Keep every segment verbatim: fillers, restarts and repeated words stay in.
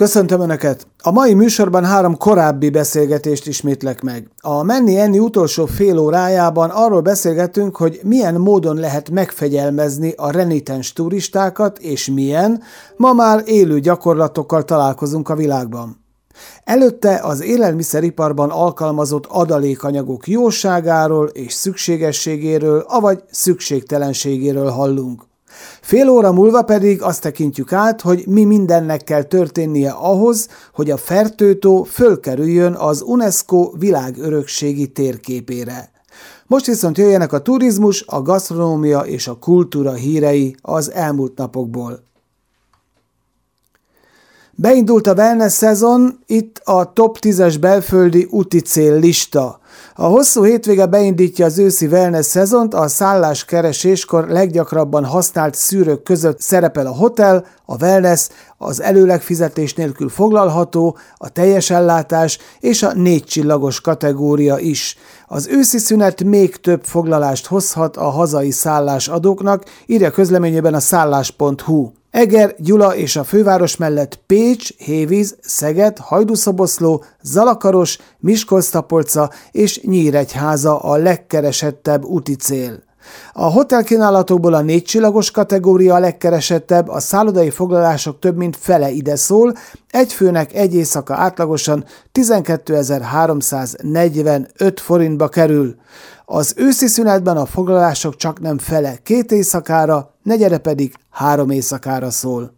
Köszöntöm Önöket! A mai műsorban három korábbi beszélgetést ismétlek meg. A Menni Enni utolsó fél órájában arról beszélgetünk, hogy milyen módon lehet megfegyelmezni a renitens turistákat, és milyen, ma már élő gyakorlatokkal találkozunk a világban. Előtte az élelmiszeriparban alkalmazott adalékanyagok jóságáról és szükségességéről, avagy szükségtelenségéről hallunk. Fél óra múlva pedig azt tekintjük át, hogy mi mindennek kell történnie ahhoz, hogy a Fertőtó fölkerüljön az UNESCO világörökségi térképére. Most viszont jöjjenek a turizmus, a gasztronómia és a kultúra hírei az elmúlt napokból. Beindult a wellness szezon, itt a top tízes belföldi úti cél lista. A hosszú hétvége beindítja az őszi wellness szezont, a szálláskereséskor leggyakrabban használt szűrők között szerepel a hotel, a wellness, az előleg fizetés nélkül foglalható, a teljes ellátás és a négy csillagos kategória is. Az őszi szünet még több foglalást hozhat a hazai szállásadóknak, írja közleményében a szállás pont hu. Eger, Gyula és a főváros mellett Pécs, Hévíz, Szeged, Hajdúszoboszló, Zalakaros, Miskolc-Tapolca és Nyíregyháza a legkeresettebb úti cél. A hotelkínálatokból a négy csillagos kategória a legkeresettebb, a szállodai foglalások több mint fele ide szól, egy főnek egy éjszaka átlagosan tizenkétezer-háromszáznegyvenöt forintba kerül. Az őszi szünetben a foglalások csak nem fele két éjszakára, negyede pedig három éjszakára szól.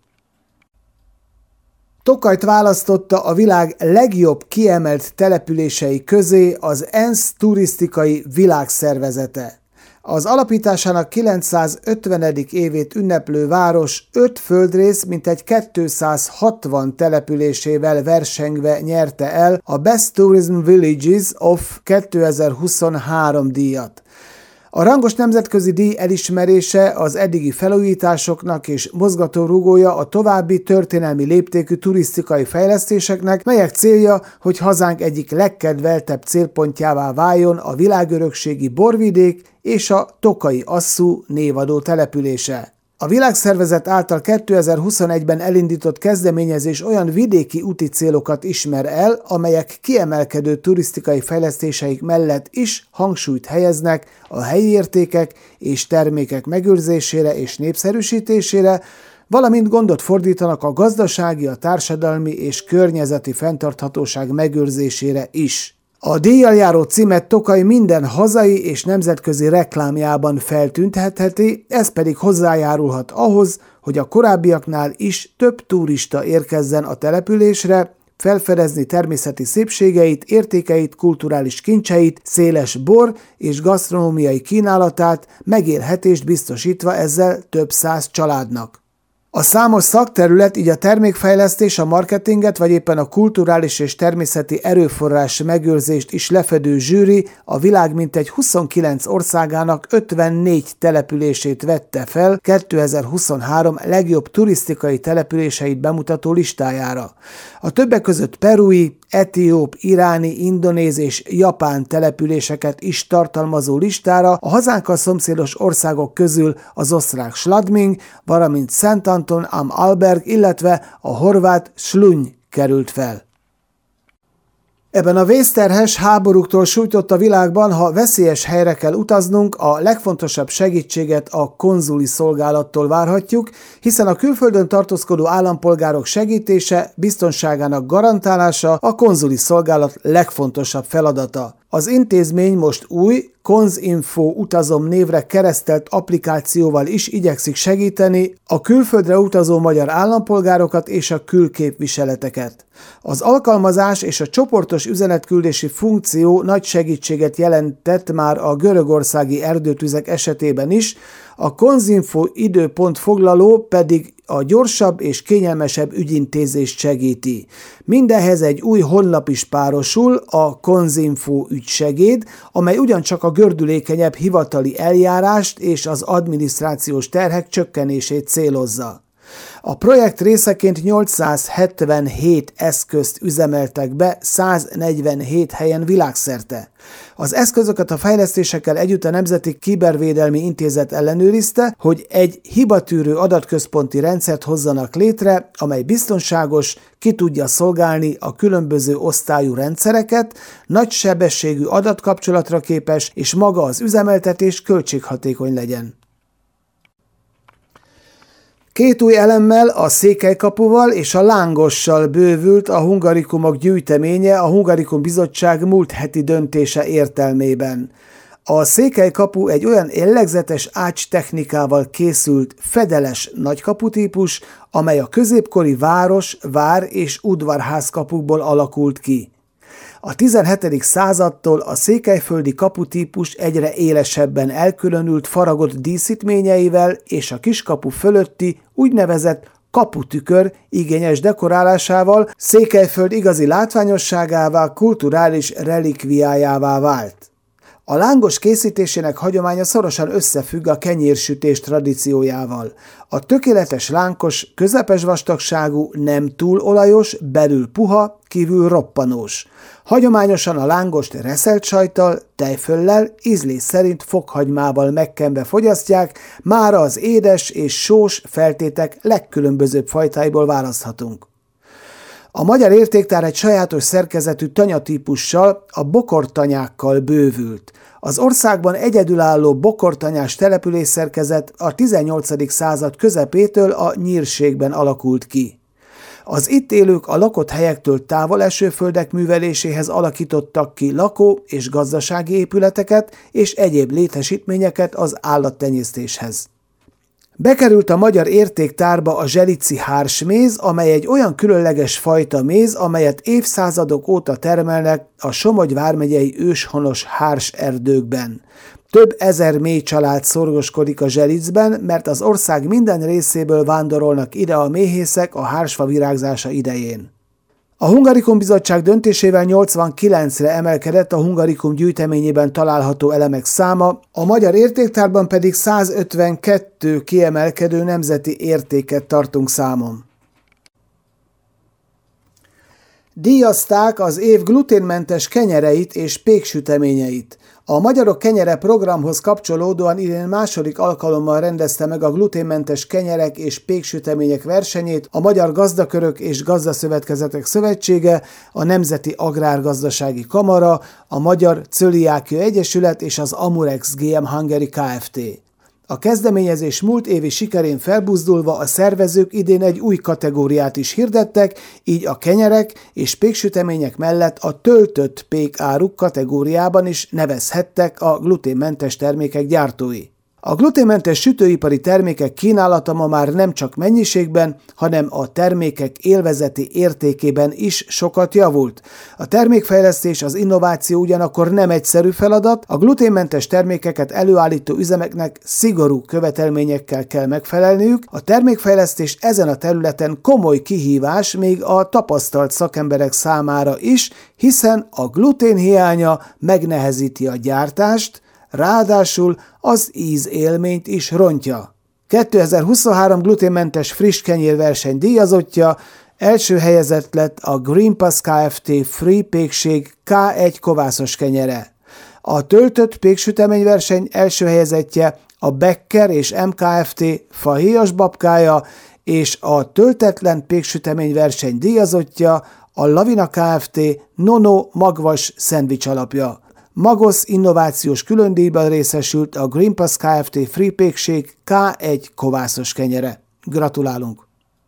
Tokajt választotta a világ legjobb kiemelt települései közé az ENSZ turisztikai világszervezete. Az alapításának kilencszázötvenedik évét ünneplő város öt földrész mintegy kétszázhatvan településével versengve nyerte el a Best Tourism Villages of kétezer-huszonhárom díjat. A rangos nemzetközi díj elismerése az eddigi felújításoknak és mozgatórugója a további történelmi léptékű turisztikai fejlesztéseknek, melyek célja, hogy hazánk egyik legkedveltebb célpontjává váljon a világörökségi borvidék és a Tokai-asszú névadó települése. A világszervezet által kétezer-huszonegyben elindított kezdeményezés olyan vidéki úti célokat ismer el, amelyek kiemelkedő turisztikai fejlesztéseik mellett is hangsúlyt helyeznek a helyi értékek és termékek megőrzésére és népszerűsítésére, valamint gondot fordítanak a gazdasági, a társadalmi és környezeti fenntarthatóság megőrzésére is. A díjjal járó címet Tokaj minden hazai és nemzetközi reklámjában feltüntetheti, ez pedig hozzájárulhat ahhoz, hogy a korábbiaknál is több turista érkezzen a településre, felfedezni természeti szépségeit, értékeit, kulturális kincseit, széles bor és gasztronómiai kínálatát, megélhetést biztosítva ezzel több száz családnak. A számos szakterület, így a termékfejlesztés, a marketinget vagy éppen a kulturális és természeti erőforrás megőrzést is lefedő zsűri a világ mintegy huszonkilenc országának ötvennégy települését vette fel kétezer-huszonhárom legjobb turisztikai településeit bemutató listájára. A többek között perui, etióp, iráni, indonéz és japán településeket is tartalmazó listára a hazánkkal szomszédos országok közül az osztrák Schladming, valamint Szent Anton am Arlberg, illetve a horvát Slunj került fel. Ebben a vészterhes, háborúktól sújtott a világban, ha veszélyes helyre kell utaznunk, a legfontosabb segítséget a konzuli szolgálattól várhatjuk, hiszen a külföldön tartózkodó állampolgárok segítése, biztonságának garantálása a konzuli szolgálat legfontosabb feladata. Az intézmény most új, Konzinfo utazom névre keresztelt applikációval is igyekszik segíteni a külföldre utazó magyar állampolgárokat és a külképviseleteket. Az alkalmazás és a csoportos üzenetküldési funkció nagy segítséget jelentett már a görögországi erdőtüzek esetében is, a Konzinfo időpont foglaló pedig a gyorsabb és kényelmesebb ügyintézést segíti. Mindenhez egy új honlap is párosul, a Konzinfo ügysegéd, amely ugyancsak a gördülékenyebb hivatali eljárást és az adminisztrációs terhek csökkenését célozza. A projekt részeként nyolcszázhetvenhét eszközt üzemeltek be száznegyvenhét helyen világszerte. Az eszközöket a fejlesztésekkel együtt a Nemzeti Kibervédelmi Intézet ellenőrizte, hogy egy hibatűrő adatközponti rendszert hozzanak létre, amely biztonságos, ki tudja szolgálni a különböző osztályú rendszereket, nagy sebességű adatkapcsolatra képes, és maga az üzemeltetés költséghatékony legyen. Két új elemmel, a székelykapuval és a lángossal bővült a hungarikumok gyűjteménye a Hungarikum Bizottság múlt heti döntése értelmében. A székelykapu egy olyan jellegzetes ácstechnikával készült fedeles nagykaputípus, amely a középkori város, vár és udvarházkapukból alakult ki. A tizenhetedik századtól a székelyföldi kaputípus egyre élesebben elkülönült faragott díszítményeivel és a kiskapu fölötti úgynevezett kaputükör igényes dekorálásával Székelyföld igazi látványosságává, kulturális relikviájává vált. A lángos készítésének hagyománya szorosan összefügg a kenyérsütés tradíciójával. A tökéletes lánkos, közepes vastagságú, nem túl olajos, belül puha, kívül roppanós. Hagyományosan a lángost reszelt sajttal, tejföllel, ízlés szerint fokhagymával megkenve fogyasztják, mára az édes és sós feltétek legkülönbözőbb fajtáiból választhatunk. A magyar értéktár egy sajátos szerkezetű tanyatípussal, a bokortanyákkal bővült. Az országban egyedülálló bokortanyás településszerkezet a tizennyolcadik század közepétől a Nyírségben alakult ki. Az itt élők a lakott helyektől távol eső földek műveléséhez alakítottak ki lakó- és gazdasági épületeket és egyéb létesítményeket az állattenyésztéshez. Bekerült a magyar értéktárba a zselici hársméz, amely egy olyan különleges fajta méz, amelyet évszázadok óta termelnek a Somogy vármegyei őshonos hárserdőkben. Több ezer mély család szorgoskodik a Zselicben, mert az ország minden részéből vándorolnak ide a méhészek a hársfa virágzása idején. A Hungarikum Bizottság döntésével nyolcvankilencre emelkedett a Hungarikum gyűjteményében található elemek száma, a magyar értéktárban pedig százötvenkettő kiemelkedő nemzeti értéket tartunk számon. Díjazták az év gluténmentes kenyereit és péksüteményeit. A Magyarok Kenyere programhoz kapcsolódóan idén második alkalommal rendezte meg a gluténmentes kenyerek és péksütemények versenyét a Magyar Gazdakörök és Gazdaszövetkezetek Szövetsége, a Nemzeti Agrárgazdasági Kamara, a Magyar Cöliákia Egyesület és az Amurex gé em Hungary Kft. A kezdeményezés múlt évi sikerén felbuzdulva a szervezők idén egy új kategóriát is hirdettek, így a kenyerek és péksütemények mellett a töltött pékáruk kategóriában is nevezhettek a gluténmentes termékek gyártói. A gluténmentes sütőipari termékek kínálata ma már nem csak mennyiségben, hanem a termékek élvezeti értékében is sokat javult. A termékfejlesztés, az innováció ugyanakkor nem egyszerű feladat, a gluténmentes termékeket előállító üzemeknek szigorú követelményekkel kell megfelelniük, a termékfejlesztés ezen a területen komoly kihívás még a tapasztalt szakemberek számára is, hiszen a glutén hiánya megnehezíti a gyártást, ráadásul az ízélményt is rontja. kétezer-huszonhárom gluténmentes friss kenyérverseny díjazottja, első helyezett lett a Green Pass Kft. Free Pékség ká egy kovászos kenyere. A töltött péksüteményverseny első helyezettje a Becker és em Kft. Fahéjas babkája, és a töltetlen péksüteményverseny díjazottja a Lavina Kft. Nono magvas szendvics alapja. Magos innovációs különdíjban részesült a Green Pass Kft. Free Pékség ká egy kovászos kenyere. Gratulálunk!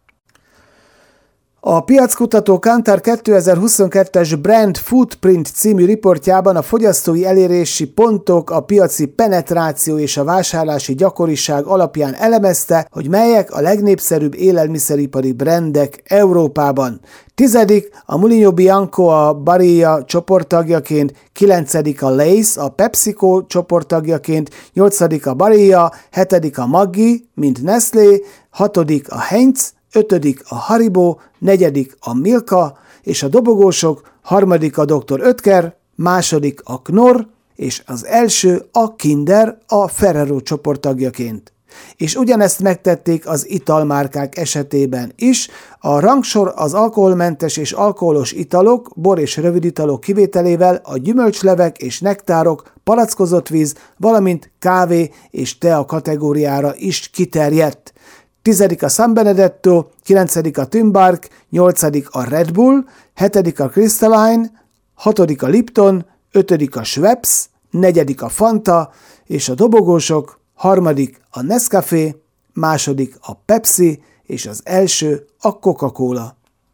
A piackutató Kantar kétezer-huszonkettes Brand Footprint című riportjában a fogyasztói elérési pontok, a piaci penetráció és a vásárlási gyakoriság alapján elemezte, hogy melyek a legnépszerűbb élelmiszeripari brandek Európában. Tizedik a Mulino Bianco a Barilla csoporttagjaként, kilencedik a Lay's a PepsiCo csoporttagjaként, nyolcadik a Barilla, hetedik a Maggi, mint Nestlé, hatodik a Heinz, ötödik a Haribo, negyedik a Milka, és a dobogósok, harmadik a doktor Oetker, második a Knorr, és az első a Kinder a Ferrero csoporttagjaként. És ugyanezt megtették az italmárkák esetében is. A rangsor az alkoholmentes és alkoholos italok, bor és röviditalok kivételével a gyümölcslevek és nektárok, palackozott víz, valamint kávé és tea kategóriára is kiterjedt. Tizedik a San Benedetto, kilencedik a Tymbark, nyolcadik a Red Bull, hetedik a Crystalline, hatodik a Lipton, ötödik a Schweppes, negyedik a Fanta, és a dobogósok, harmadik a Nescafé, második a Pepsi, és az első a Coca-Cola.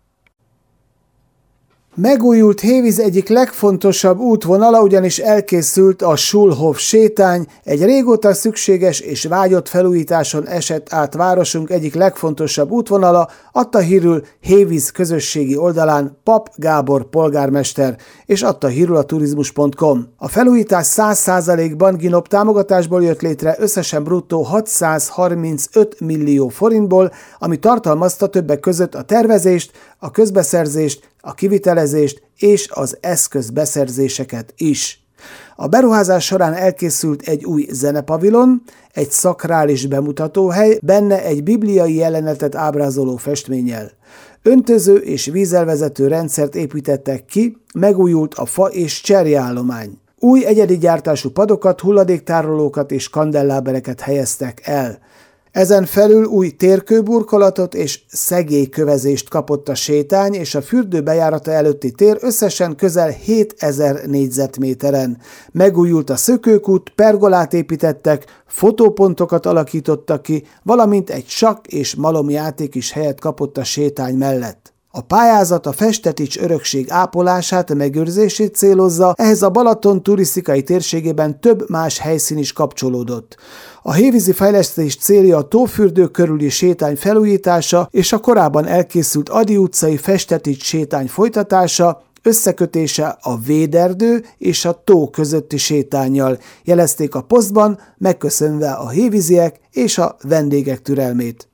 Megújult Hévíz egyik legfontosabb útvonala, ugyanis elkészült a Schulhof sétány, egy régóta szükséges és vágyott felújításon esett át városunk egyik legfontosabb útvonala, adta hírül Hévíz közösségi oldalán Pap Gábor polgármester, és adta hírül a turizmus pont com. A felújítás száz százalékban Ginop támogatásból jött létre, összesen bruttó hatszázharmincöt millió forintból, ami tartalmazta többek között a tervezést, a közbeszerzést, a kivitelezést és az eszközbeszerzéseket is. A beruházás során elkészült egy új zenepavilon, egy szakrális bemutatóhely, benne egy bibliai jelenetet ábrázoló festménnyel. Öntöző és vízelvezető rendszert építettek ki, megújult a fa és cserjeállomány. Új egyedi gyártású padokat, hulladéktárolókat és kandellábereket helyeztek el. Ezen felül új térkőburkolatot és szegélykövezést kapott a sétány, és a fürdő bejárata előtti tér összesen közel hétezer négyzetméteren. Megújult a szökőkút, pergolát építettek, fotópontokat alakítottak ki, valamint egy sakk és malomjáték is helyet kapott a sétány mellett. A pályázat a Festetics örökség ápolását, megőrzését célozza, ehhez a Balaton turisztikai térségében több más helyszín is kapcsolódott. A hévízi fejlesztés célja a tófürdő körüli sétány felújítása és a korábban elkészült Ady utcai Festetics sétány folytatása, összekötése a Véderdő és a tó közötti sétánnyal, jelezték a posztban, megköszönve a hévíziek és a vendégek türelmét.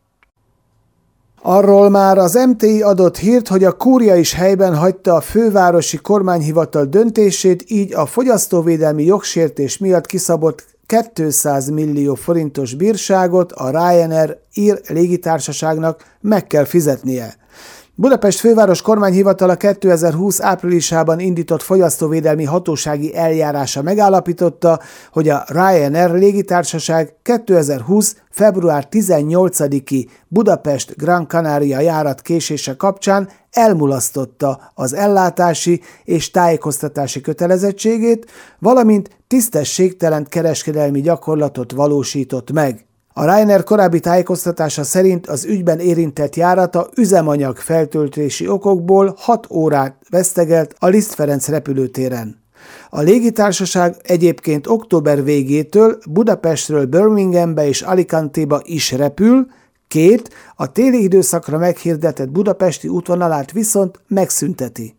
Arról már az em té i adott hírt, hogy a kúria is helyben hagyta a fővárosi kormányhivatal döntését, így a fogyasztóvédelmi jogsértés miatt kiszabott kétszáz millió forintos bírságot a Ryanair ír légitársaságnak meg kell fizetnie. Budapest főváros kormányhivatala kétezer-húsz áprilisában indított fogyasztóvédelmi hatósági eljárása megállapította, hogy a Ryanair légitársaság kétezer-húsz február tizennyolcadiki Budapest Gran Canaria járat késése kapcsán elmulasztotta az ellátási és tájékoztatási kötelezettségét, valamint tisztességtelen kereskedelmi gyakorlatot valósított meg. A Ryanair korábbi tájékoztatása szerint az ügyben érintett járata üzemanyag feltöltési okokból hat órát vesztegelt a Liszt Ferenc repülőtéren. A légitársaság egyébként október végétől Budapestről Birminghambe és Alicantéba is repül, két, a téli időszakra meghirdetett budapesti útvonalát viszont megszünteti.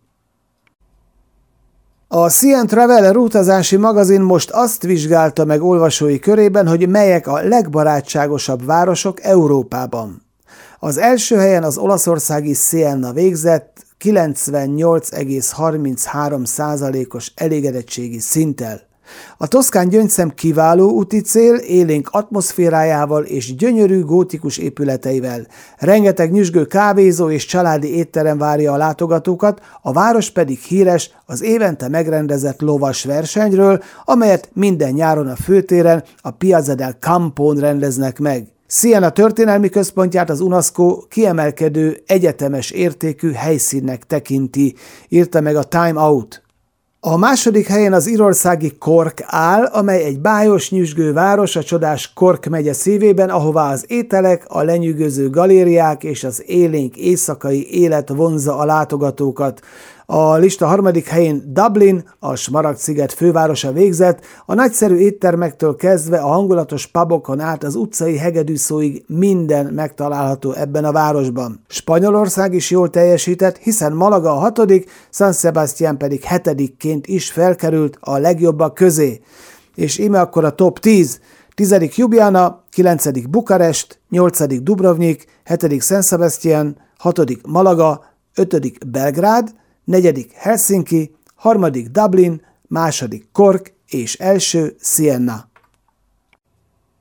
A C N Traveler utazási magazin most azt vizsgálta meg olvasói körében, hogy melyek a legbarátságosabb városok Európában. Az első helyen az olaszországi Siena végzett kilencvennyolc egész harminchárom százalékos elégedettségi szinttel. A toszkán gyöngyszem kiváló úti cél, élénk atmoszférájával és gyönyörű gótikus épületeivel. Rengeteg nyüzsgő kávézó és családi étterem várja a látogatókat, a város pedig híres az évente megrendezett lovas versenyről, amelyet minden nyáron a főtéren, a Piazza del Campón rendeznek meg. Siena történelmi központját az UNESCO kiemelkedő, egyetemes értékű helyszínnek tekinti, írta meg a Time Out. A második helyen az írországi Cork áll, amely egy bájos, nyüzsgő város a csodás Cork megye szívében, ahová az ételek, a lenyűgöző galériák és az élénk éjszakai élet vonzza a látogatókat. A lista harmadik helyén Dublin, a Smaragd-sziget fővárosa végzett, a nagyszerű éttermektől kezdve a hangulatos pubokon át az utcai hegedűszóig minden megtalálható ebben a városban. Spanyolország is jól teljesített, hiszen Malaga a hatodik, San Sebastián pedig hetedikként is felkerült a legjobbak közé. És íme akkor a top tíz. tizedik Ljubljana, kilencedik Bukarest, nyolcadik Dubrovnik, hetedik San Sebastián, hatodik Malaga, ötödik Belgrád, negyedik Helsinki, harmadik Dublin, második Cork és első Siena.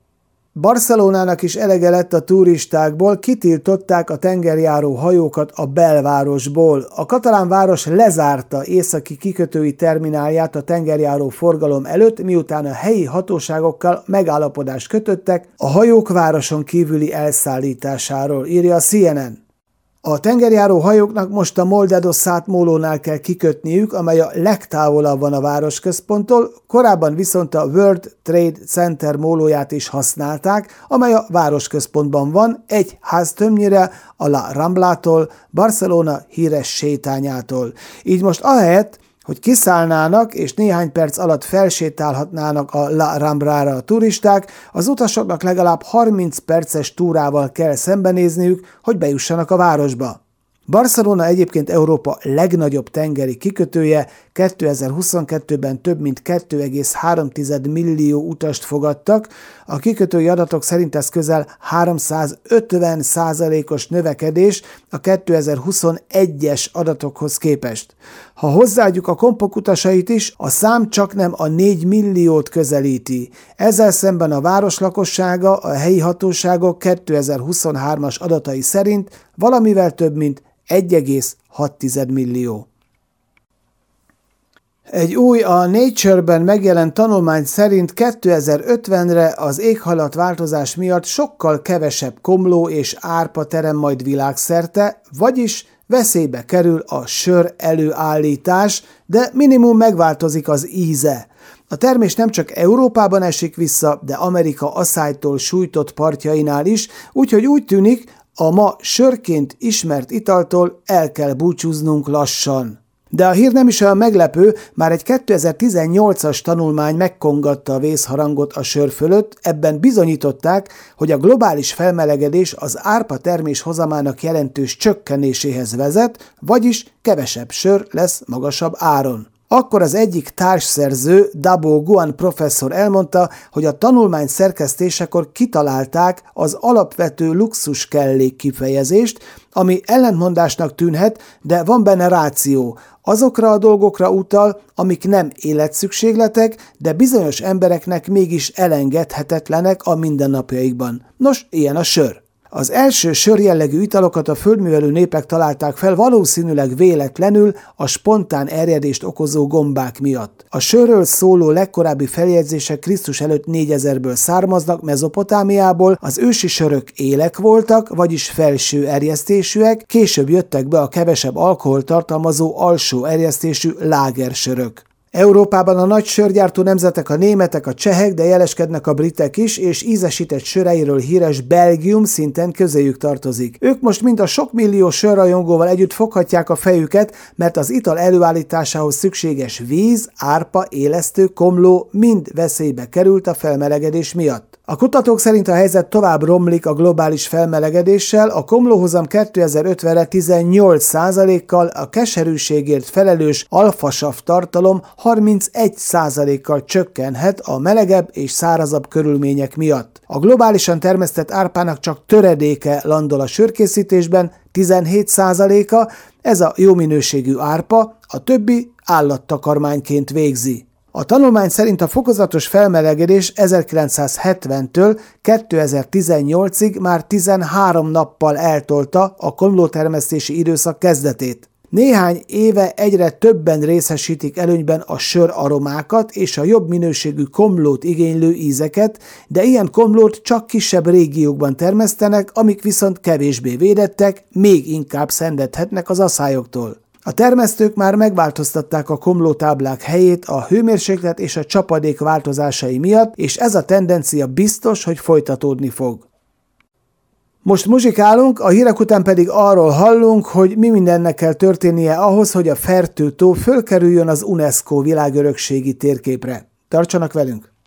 Barcelonának is elege lett a turistákból, kitiltották a tengerjáró hajókat a belvárosból. A katalán város lezárta északi kikötői terminálját a tengerjáró forgalom előtt, miután a helyi hatóságokkal megállapodást kötöttek a hajók városon kívüli elszállításáról, írja a C N N. A tengerjáró hajóknak most a Moldedo Szátmólónál kell kikötniük, amely a legtávolabb van a városközponttól, korábban viszont a World Trade Center mólóját is használták, amely a városközpontban van, egy háztömbnyire a La Ramblától, Barcelona híres sétányától. Így most ahelyett, hogy kiszállnának és néhány perc alatt felsétálhatnának a La Ramblára a turisták, az utasoknak legalább harminc perces túrával kell szembenézniük, hogy bejussanak a városba. Barcelona egyébként Európa legnagyobb tengeri kikötője, kétezer-huszonkettőben több mint két egész három millió utast fogadtak, a kikötői adatok szerint ez közel háromszázötven százalékos növekedés a kétezer-huszonegyes adatokhoz képest. Ha hozzáadjuk a kompok utasait is, a szám csaknem a négy milliót közelíti. Ezzel szemben a város lakossága a helyi hatóságok kétezer-huszonhármas adatai szerint valamivel több mint egy egész hat millió. Egy új, a Nature-ben megjelent tanulmány szerint kétezer-ötvenre az éghajlatváltozás miatt sokkal kevesebb komló és árpa terem majd világszerte, vagyis veszélybe kerül a sör előállítás, de minimum megváltozik az íze. A termés nem csak Európában esik vissza, de Amerika aszálytól sújtott partjainál is, úgyhogy úgy tűnik, a ma sörként ismert italtól el kell búcsúznunk lassan. De a hír nem is olyan meglepő, már egy kétezer-tizennyolcas tanulmány megkongatta a vészharangot a sör fölött, ebben bizonyították, hogy a globális felmelegedés az árpa termés hozamának jelentős csökkenéséhez vezet, vagyis kevesebb sör lesz magasabb áron. Akkor az egyik társszerző, Dabo Guan professzor elmondta, hogy a tanulmány szerkesztésekor kitalálták az alapvető luxus kellék kifejezést, ami ellentmondásnak tűnhet, de van benne ráció. Azokra a dolgokra utal, amik nem életszükségletek, de bizonyos embereknek mégis elengedhetetlenek a mindennapjaikban. Nos, ilyen a sör. Az első sörjellegű italokat a földművelő népek találták fel valószínűleg véletlenül a spontán erjedést okozó gombák miatt. A sörről szóló legkorábbi feljegyzések Krisztus előtt négyezerből származnak Mezopotámiából, az ősi sörök élek voltak, vagyis felső erjesztésűek, később jöttek be a kevesebb alkohol tartalmazó alsó erjesztésű lágersörök. Európában a nagy sörgyártó nemzetek a németek, a csehek, de jeleskednek a britek is, és ízesített söreiről híres Belgium szinten közéjük tartozik. Ők most mind a sok millió sörrajongóval együtt foghatják a fejüket, mert az ital előállításához szükséges víz, árpa, élesztő, komló mind veszélybe került a felmelegedés miatt. A kutatók szerint a helyzet tovább romlik a globális felmelegedéssel, a komlóhozam kétezer-ötvenre tizennyolc százalékkal, a keserűségért felelős alfasav tartalom harmincegy százalékkal csökkenhet a melegebb és szárazabb körülmények miatt. A globálisan termesztett árpának csak töredéke landol a sörkészítésben, tizenhét százaléka, ez a jó minőségű árpa, a többi állattakarmányként végzi. A tanulmány szerint a fokozatos felmelegedés ezerkilencszázhetventől kétezer-tizennyolcig már tizenhárom nappal eltolta a komlótermesztési időszak kezdetét. Néhány éve egyre többen részesítik előnyben a sör aromákat és a jobb minőségű komlót igénylő ízeket, de ilyen komlót csak kisebb régiókban termesztenek, amik viszont kevésbé védettek, még inkább szenvedhetnek az aszályoktól. A termesztők már megváltoztatták a komlótáblák helyét a hőmérséklet és a csapadék változásai miatt, és ez a tendencia biztos, hogy folytatódni fog. Most muzsikálunk, a hírek után pedig arról hallunk, hogy mi mindennek kell történnie ahhoz, hogy a Fertő-tó fölkerüljön az UNESCO világörökségi térképre. Tartsanak velünk!